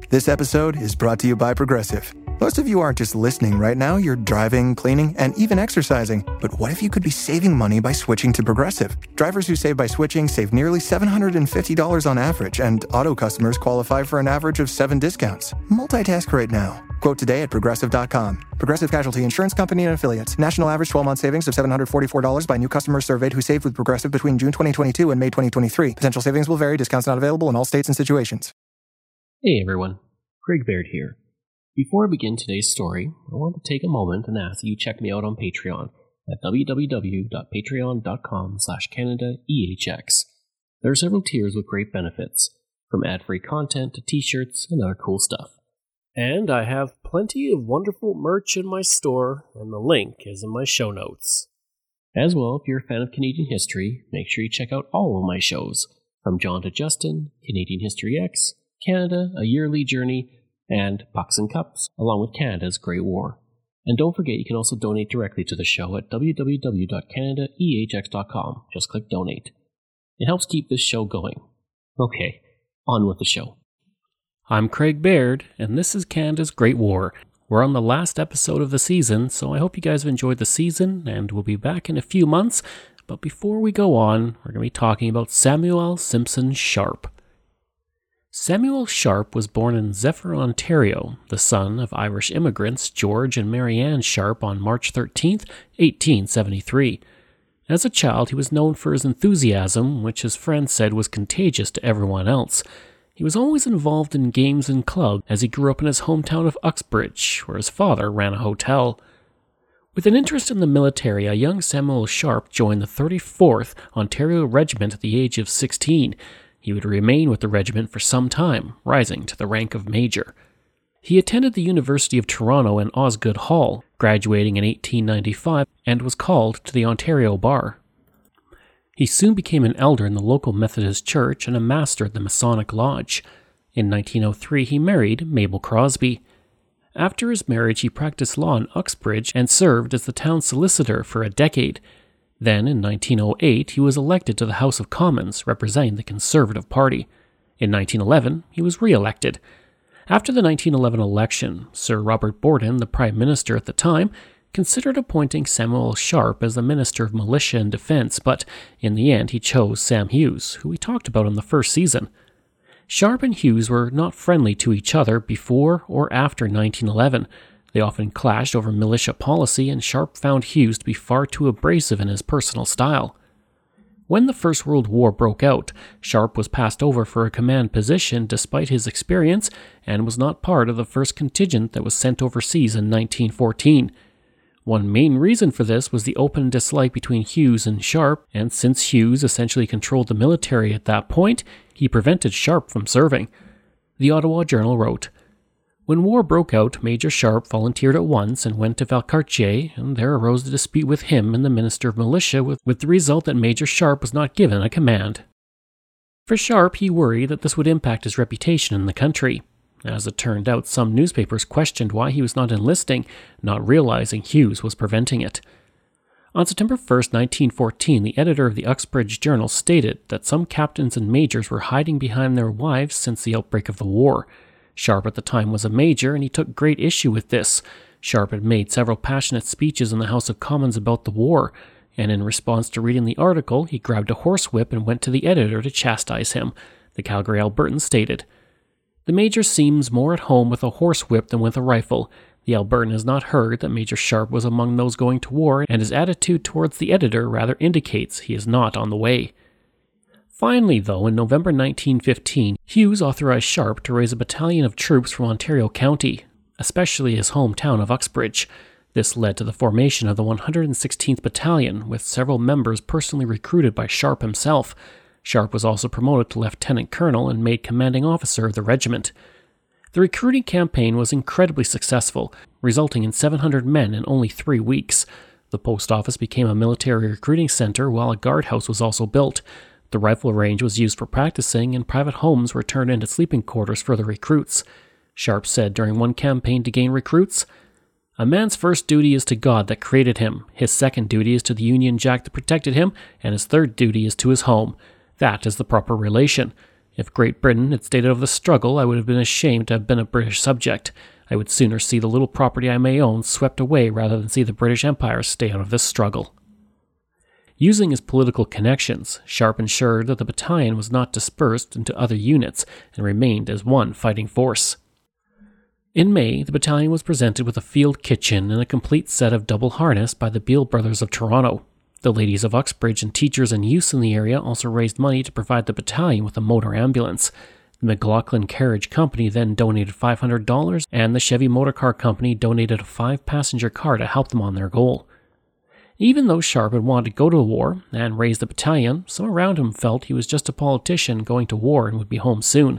This episode is brought to you by Progressive. Most of you aren't just listening right now, you're driving, cleaning, and even exercising. But what if you could be saving money by switching to Progressive? Drivers who save by switching save nearly $750 on average, and auto customers qualify for an average of 7 discounts. Multitask right now. Quote today at Progressive.com. Progressive Casualty Insurance Company and Affiliates. National average 12-month savings of $744 by new customers surveyed who saved with Progressive between June 2022 and May 2023. Potential savings will vary. Discounts not available in all states and situations. Hey everyone, Craig Baird here. Before I begin today's story, I want to take a moment and ask that you check me out on Patreon at www.patreon.com/CanadaEHX. There are several tiers with great benefits, from ad-free content to t-shirts and other cool stuff. And I have plenty of wonderful merch in my store, and the link is in my show notes. As well, if you're a fan of Canadian history, make sure you check out all of my shows, from John to Justin, Canadian History X, Canada, A Yearly Journey, and Pucks and Cups, along with Canada's Great War. And don't forget you can also donate directly to the show at www.canadaehx.com. Just click donate. It helps keep this show going. Okay, on with the show. I'm Craig Baird, and this is Canada's Great War. We're on the last episode of the season, so I hope you guys have enjoyed the season, and we'll be back in a few months. But before we go on, we're going to be talking about Samuel Simpson Sharp. Samuel Sharp was born in Zephyr, Ontario, the son of Irish immigrants George and Mary Ann Sharp on March 13, 1873. As a child, he was known for his enthusiasm, which his friends said was contagious to everyone else. He was always involved in games and clubs as he grew up in his hometown of Uxbridge, where his father ran a hotel. With an interest in the military, a young Samuel Sharp joined the 34th Ontario Regiment at the age of 16. He would remain with the regiment for some time, rising to the rank of major. He attended the University of Toronto and Osgoode Hall, graduating in 1895, and was called to the Ontario Bar. He soon became an elder in the local Methodist church and a master at the Masonic Lodge. In 1903, he married Mabel Crosby. After his marriage, he practiced law in Uxbridge and served as the town solicitor for a decade. Then, in 1908, he was elected to the House of Commons, representing the Conservative Party. In 1911, he was re-elected. After the 1911 election, Sir Robert Borden, the Prime Minister at the time, considered appointing Samuel Sharp as the Minister of Militia and Defence, but in the end he chose Sam Hughes, who we talked about in the first season. Sharp and Hughes were not friendly to each other before or after 1911. They often clashed over militia policy, and Sharp found Hughes to be far too abrasive in his personal style. When the First World War broke out, Sharp was passed over for a command position despite his experience and was not part of the first contingent that was sent overseas in 1914. One main reason for this was the open dislike between Hughes and Sharp, and since Hughes essentially controlled the military at that point, he prevented Sharp from serving. The Ottawa Journal wrote, "When war broke out, Major Sharp volunteered at once and went to Valcartier, and there arose a dispute with him and the Minister of Militia with the result that Major Sharp was not given a command." For Sharp, he worried that this would impact his reputation in the country. As it turned out, some newspapers questioned why he was not enlisting, not realizing Hughes was preventing it. On September 1, 1914, the editor of the Uxbridge Journal stated that some captains and majors were hiding behind their wives since the outbreak of the war. Sharp at the time was a major, and he took great issue with this. Sharp had made several passionate speeches in the House of Commons about the war, and in response to reading the article, he grabbed a horsewhip and went to the editor to chastise him. The Calgary Albertan stated, "The major seems more at home with a horsewhip than with a rifle. The Albertan has not heard that Major Sharp was among those going to war, and his attitude towards the editor rather indicates he is not on the way." Finally, though, in November 1915, Hughes authorized Sharp to raise a battalion of troops from Ontario County, especially his hometown of Uxbridge. This led to the formation of the 116th Battalion, with several members personally recruited by Sharp himself. Sharp was also promoted to lieutenant colonel and made commanding officer of the regiment. The recruiting campaign was incredibly successful, resulting in 700 men in only 3 weeks. The post office became a military recruiting center, while a guardhouse was also built. The rifle range was used for practicing, and private homes were turned into sleeping quarters for the recruits. Sharp said during one campaign to gain recruits, "A man's first duty is to God that created him, his second duty is to the Union Jack that protected him, and his third duty is to his home. That is the proper relation. If Great Britain had stayed out of the struggle, I would have been ashamed to have been a British subject. I would sooner see the little property I may own swept away rather than see the British Empire stay out of this struggle. Using his political connections, Sharp ensured that the battalion was not dispersed into other units and remained as one fighting force. In May, the battalion was presented with a field kitchen and a complete set of double harness by the Beale Brothers of Toronto. The ladies of Uxbridge and teachers and youths in the area also raised money to provide the battalion with a motor ambulance. The McLaughlin Carriage Company then donated $500, and the Chevy Motor Car Company donated a 5-passenger car to help them on their goal. Even though Sharp had wanted to go to war and raise the battalion, some around him felt he was just a politician going to war and would be home soon.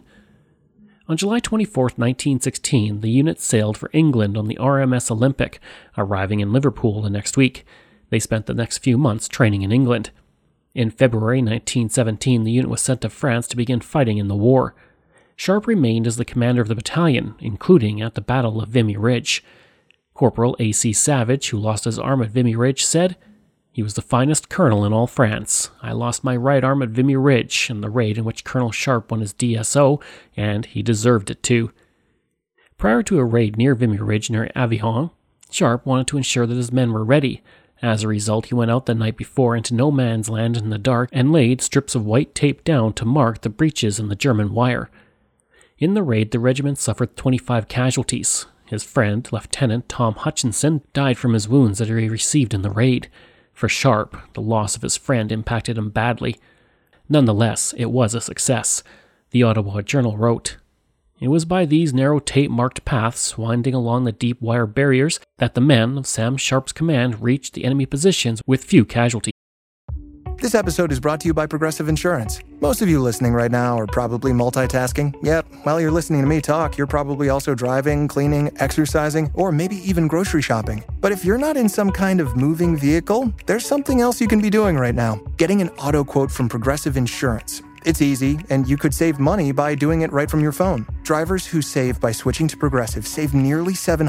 On July 24, 1916, the unit sailed for England on the RMS Olympic, arriving in Liverpool the next week. They spent the next few months training in England. In February 1917, the unit was sent to France to begin fighting in the war. Sharp remained as the commander of the battalion, including at the Battle of Vimy Ridge. Corporal A.C. Savage, who lost his arm at Vimy Ridge, said, "He was the finest colonel in all France. I lost my right arm at Vimy Ridge in the raid in which Colonel Sharp won his DSO, and he deserved it too." Prior to a raid near Vimy Ridge near Avignon, Sharp wanted to ensure that his men were ready. As a result, he went out the night before into no man's land in the dark and laid strips of white tape down to mark the breaches in the German wire. In the raid, the regiment suffered 25 casualties. His friend, Lieutenant Tom Hutchinson, died from his wounds that he received in the raid. For Sharp, the loss of his friend impacted him badly. Nonetheless, it was a success. The Ottawa Journal wrote, "It was by these narrow tape-marked paths winding along the deep wire barriers that the men of Sam Sharp's command reached the enemy positions with few casualties." This episode is brought to you by Progressive Insurance. Most of you listening right now are probably multitasking. Yep, while you're listening to me talk, you're probably also driving, cleaning, exercising, or maybe even grocery shopping. But if you're not in some kind of moving vehicle, there's something else you can be doing right now. Getting an auto quote from Progressive Insurance. It's easy, and you could save money by doing it right from your phone. Drivers who save by switching to Progressive save nearly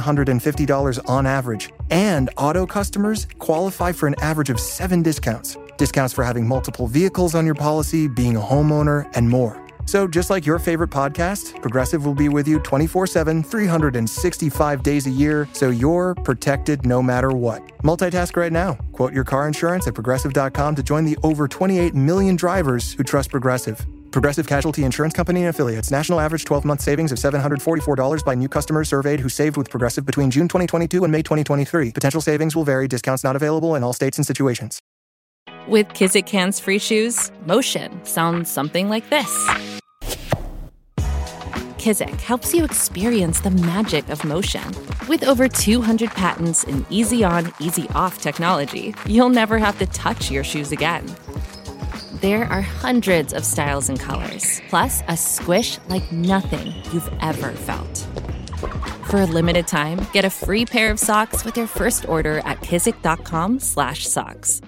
$750 on average, and auto customers qualify for an average of 7 discounts. Discounts for having multiple vehicles on your policy, being a homeowner, and more. So just like your favorite podcast, Progressive will be with you 24/7, 365 days a year, so you're protected no matter what. Multitask right now. Quote your car insurance at Progressive.com to join the over 28 million drivers who trust Progressive. Progressive Casualty Insurance Company and Affiliates. National average 12-month savings of $744 by new customers surveyed who saved with Progressive between June 2022 and May 2023. Potential savings will vary. Discounts not available in all states and situations. With Kizik hands-free shoes, motion sounds something like this. Kizik helps you experience the magic of motion. With over 200 patents and easy-on, easy-off technology, you'll never have to touch your shoes again. There are hundreds of styles and colors, plus a squish like nothing you've ever felt. For a limited time, get a free pair of socks with your first order at kizik.com/socks.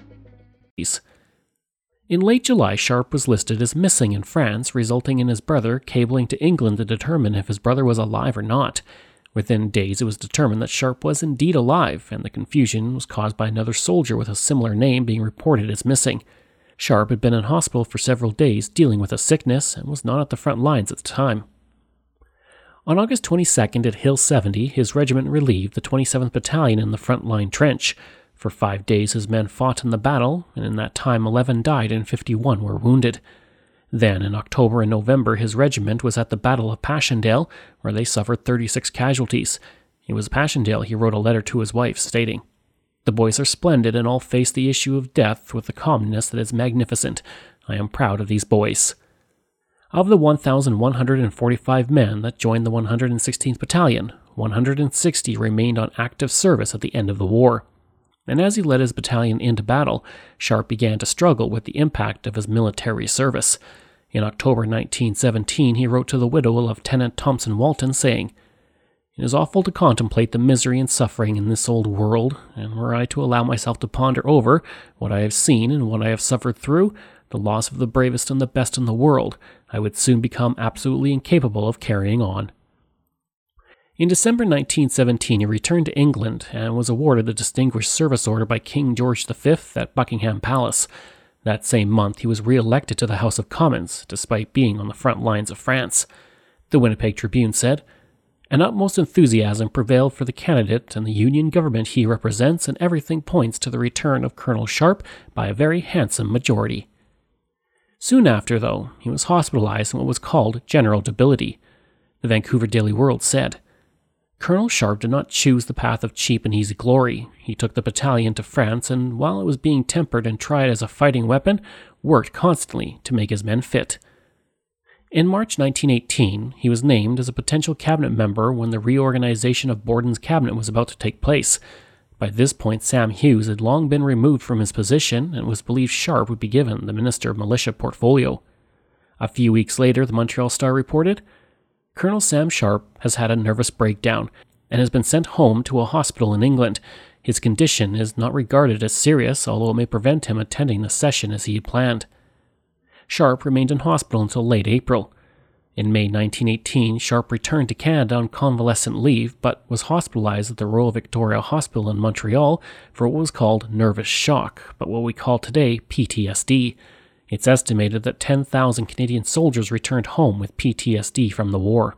In late July, Sharp was listed as missing in France, resulting in his brother cabling to England to determine if his brother was alive or not. Within days, it was determined that Sharp was indeed alive, and the confusion was caused by another soldier with a similar name being reported as missing. Sharp had been in hospital for several days dealing with a sickness and was not at the front lines at the time. On August 22nd at Hill 70, his regiment relieved the 27th Battalion in the front-line trench. For 5 days his men fought in the battle, and in that time 11 died and 51 were wounded. Then, in October and November, his regiment was at the Battle of Passchendaele, where they suffered 36 casualties. It was Passchendaele he wrote a letter to his wife, stating, "The boys are splendid and all face the issue of death with a calmness that is magnificent. I am proud of these boys." Of the 1,145 men that joined the 116th Battalion, 160 remained on active service at the end of the war. And as he led his battalion into battle, Sharp began to struggle with the impact of his military service. In October 1917, he wrote to the widow of Lieutenant Thompson Walton, saying, "It is awful to contemplate the misery and suffering in this old world, and were I to allow myself to ponder over what I have seen and what I have suffered through, the loss of the bravest and the best in the world, I would soon become absolutely incapable of carrying on." In December 1917, he returned to England and was awarded the Distinguished Service Order by King George V at Buckingham Palace. That same month, he was re-elected to the House of Commons, despite being on the front lines of France. The Winnipeg Tribune said, "An utmost enthusiasm prevailed for the candidate and the Union government he represents, and everything points to the return of Colonel Sharp by a very handsome majority." Soon after, though, he was hospitalized in what was called general debility. The Vancouver Daily World said, "Colonel Sharp did not choose the path of cheap and easy glory. He took the battalion to France, and while it was being tempered and tried as a fighting weapon, worked constantly to make his men fit." In March 1918, he was named as a potential cabinet member when the reorganization of Borden's cabinet was about to take place. By this point, Sam Hughes had long been removed from his position, and it was believed Sharp would be given the Minister of Militia portfolio. A few weeks later, the Montreal Star reported, "Colonel Sam Sharp has had a nervous breakdown and has been sent home to a hospital in England. His condition is not regarded as serious, although it may prevent him attending the session as he had planned." Sharp remained in hospital until late April. In May 1918, Sharp returned to Canada on convalescent leave, but was hospitalized at the Royal Victoria Hospital in Montreal for what was called nervous shock, but what we call today PTSD. It's estimated that 10,000 Canadian soldiers returned home with PTSD from the war.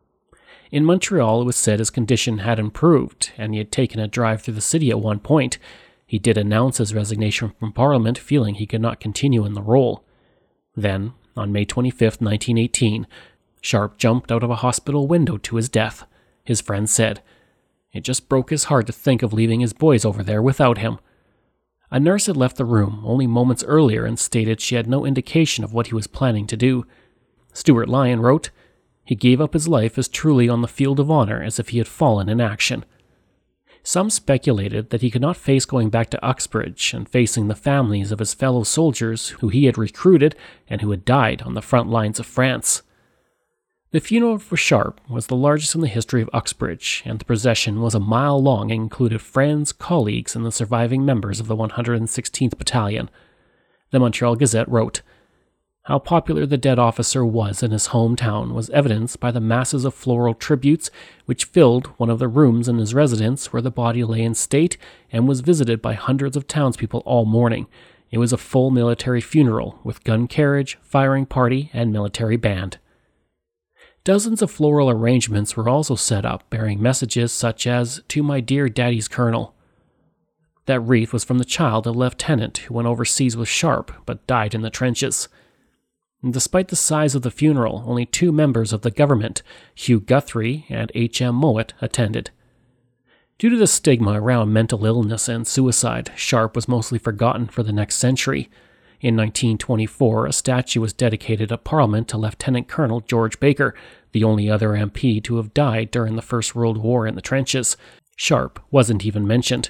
In Montreal, it was said his condition had improved, and he had taken a drive through the city at one point. He did announce his resignation from Parliament, feeling he could not continue in the role. Then, on May 25, 1918, Sharp jumped out of a hospital window to his death. His friends said, "It just broke his heart to think of leaving his boys over there without him." A nurse had left the room only moments earlier and stated she had no indication of what he was planning to do. Stuart Lyon wrote, "He gave up his life as truly on the field of honor as if he had fallen in action." Some speculated that he could not face going back to Uxbridge and facing the families of his fellow soldiers who he had recruited and who had died on the front lines of France. The funeral for Sharp was the largest in the history of Uxbridge, and the procession was a mile long and included friends, colleagues, and the surviving members of the 116th Battalion. The Montreal Gazette wrote, "How popular the dead officer was in his hometown was evidenced by the masses of floral tributes which filled one of the rooms in his residence where the body lay in state and was visited by hundreds of townspeople all morning. It was a full military funeral with gun carriage, firing party, and military band." Dozens of floral arrangements were also set up bearing messages such as, "To my dear Daddy's Colonel." That wreath was from the child of a lieutenant who went overseas with Sharp but died in the trenches. And despite the size of the funeral, only 2 members of the government, Hugh Guthrie and H.M. Mowat, attended. Due to the stigma around mental illness and suicide, Sharp was mostly forgotten for the next century. In 1924, a statue was dedicated at Parliament to Lieutenant Colonel George Baker, the only other MP to have died during the First World War in the trenches. Sharp wasn't even mentioned.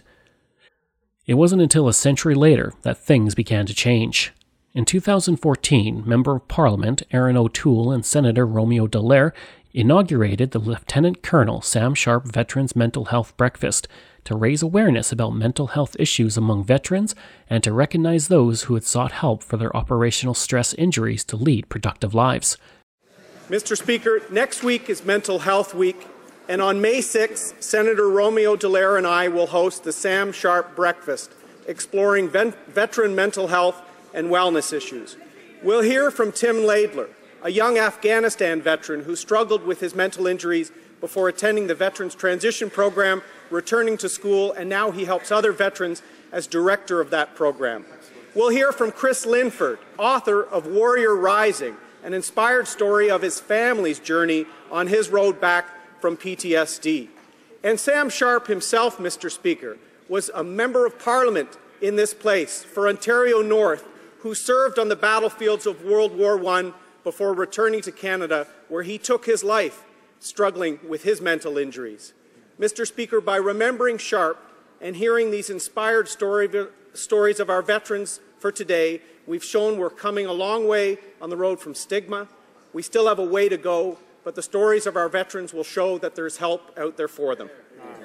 It wasn't until a century later that things began to change. In 2014, Member of Parliament Erin O'Toole and Senator Romeo Dallaire inaugurated the Lieutenant Colonel Sam Sharp Veterans Mental Health Breakfast to raise awareness about mental health issues among veterans and to recognize those who had sought help for their operational stress injuries to lead productive lives. Mr. Speaker, next week is Mental Health Week, and on May 6th, Senator Romeo Dallaire and I will host the Sam Sharp Breakfast, exploring veteran mental health and wellness issues. We'll hear from Tim Laidler, a young Afghanistan veteran who struggled with his mental injuries before attending the Veterans Transition Program, returning to school, and now he helps other veterans as director of that program. We'll hear from Chris Linford, author of Warrior Rising, an inspired story of his family's journey on his road back from PTSD. And Sam Sharp himself, Mr. Speaker, was a member of Parliament in this place for Ontario North, who served on the battlefields of World War I before returning to Canada, where he took his life struggling with his mental injuries. Mr. Speaker, by remembering Sharp and hearing these inspired stories of our veterans for today, we've shown we're coming a long way on the road from stigma. We still have a way to go, but the stories of our veterans will show that there's help out there for them.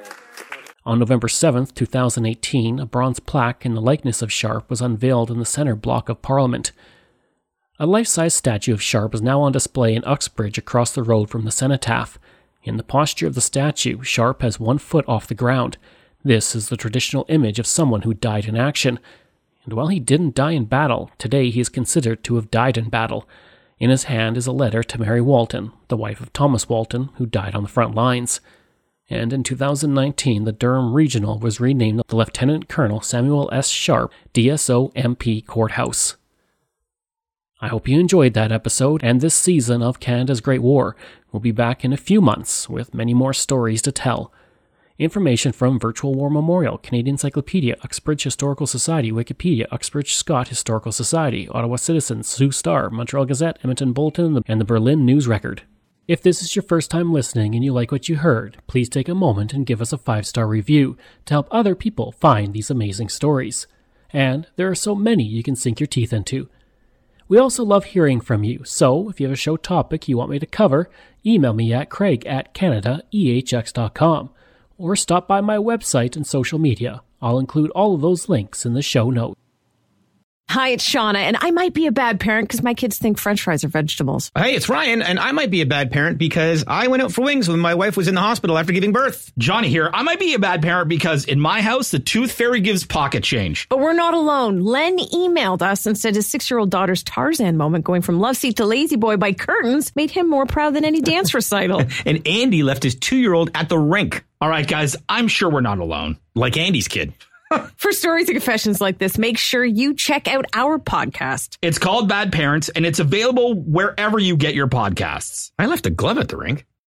On November 7, 2018, a bronze plaque in the likeness of Sharp was unveiled in the centre block of Parliament. A life-size statue of Sharp is now on display in Uxbridge across the road from the cenotaph. In the posture of the statue, Sharp has 1 foot off the ground. This is the traditional image of someone who died in action. And while he didn't die in battle, today he is considered to have died in battle. In his hand is a letter to Mary Walton, the wife of Thomas Walton, who died on the front lines. And in 2019, the Durham Regional was renamed the Lieutenant Colonel Samuel S. Sharp DSO MP Courthouse. I hope you enjoyed that episode and this season of Canada's Great War. We'll be back in a few months with many more stories to tell. Information from Virtual War Memorial, Canadian Encyclopedia, Uxbridge Historical Society, Wikipedia, Uxbridge Scott Historical Society, Ottawa Citizen, Sioux Star, Montreal Gazette, Edmonton Bulletin, and the Berlin News Record. If this is your first time listening and you like what you heard, please take a moment and give us a 5-star review to help other people find these amazing stories. And there are so many you can sink your teeth into. We also love hearing from you, so if you have a show topic you want me to cover, email me at craig@canadaehx.com. or stop by my website and social media. I'll include all of those links in the show notes. Hi, it's Shauna, and I might be a bad parent because my kids think French fries are vegetables. Hey, it's Ryan, and I might be a bad parent because I went out for wings when my wife was in the hospital after giving birth. Johnny here. I might be a bad parent because in my house, the tooth fairy gives pocket change. But we're not alone. Len emailed us and said his 6-year-old daughter's Tarzan moment going from love seat to lazy boy by curtains made him more proud than any dance recital. And Andy left his 2-year-old at the rink. All right, guys, I'm sure we're not alone. Like Andy's kid. For stories and confessions like this, make sure you check out our podcast. It's called Bad Parents, and it's available wherever you get your podcasts. I left a glove at the rink.